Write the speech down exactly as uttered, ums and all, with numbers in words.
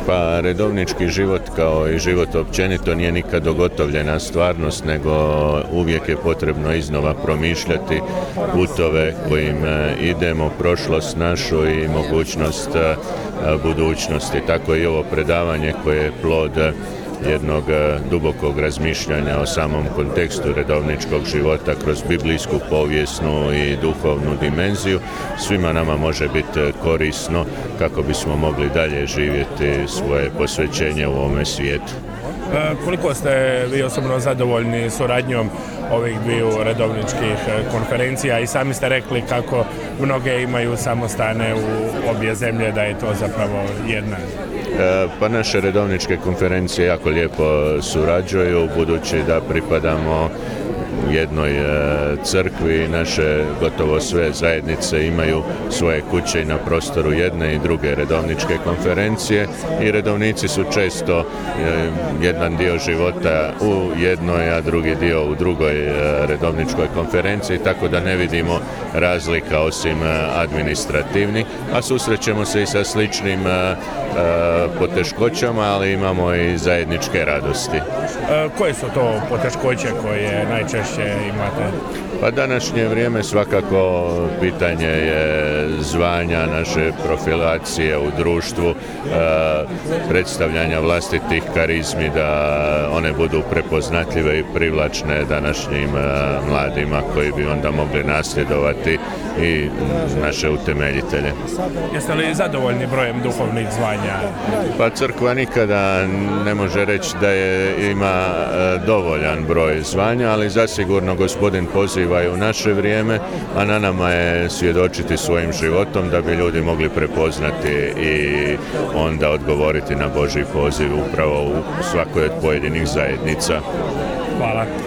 Pa redovnički život kao i život općenito nije nikad dogotovljena stvarnost, nego uvijek je potrebno iznova promišljati putove kojim idemo, prošlost našu i mogućnost budućnosti. Tako i ovo predavanje koje je plod jednog dubokog razmišljanja o samom kontekstu redovničkog života kroz biblijsku, povijesnu i duhovnu dimenziju svima nama može biti korisno kako bismo mogli dalje živjeti svoje posvećenje u ovome svijetu. Koliko ste vi osobno zadovoljni suradnjom ovih dviju redovničkih konferencija i sami ste rekli kako mnoge imaju samostane u obje zemlje, da je to zapravo jedna? Pa naše redovničke konferencije jako lijepo surađuju, budući da pripadamo jednoj crkvi, naše gotovo sve zajednice imaju svoje kuće i na prostoru jedne i druge redovničke konferencije i redovnici su često jedan dio života u jednoj, a drugi dio u drugoj redovničkoj konferenciji, tako da ne vidimo razlika osim administrativnih, a susrećemo se i sa sličnim poteškoćama, ali imamo i zajedničke radosti. Koje su to poteškoće koje najčešće imate? Pa današnje vrijeme svakako pitanje je zvanja, naše profilacije u društvu, predstavljanja vlastitih karizmi, da one budu prepoznatljive i privlačne današnjim mladima koji bi onda mogli nasljedovati i naše utemeljitelje. Jeste li zadovoljni brojem duhovnih zvanja? Pa crkva nikada ne može reći da je ima dovoljan broj zvanja, ali zasigurno Gospodin poziva i u naše vrijeme, a na nama je svjedočiti svojim životom da bi ljudi mogli prepoznati i onda odgovoriti na Božji poziv upravo u svakoj od pojedinih zajednica. Hvala.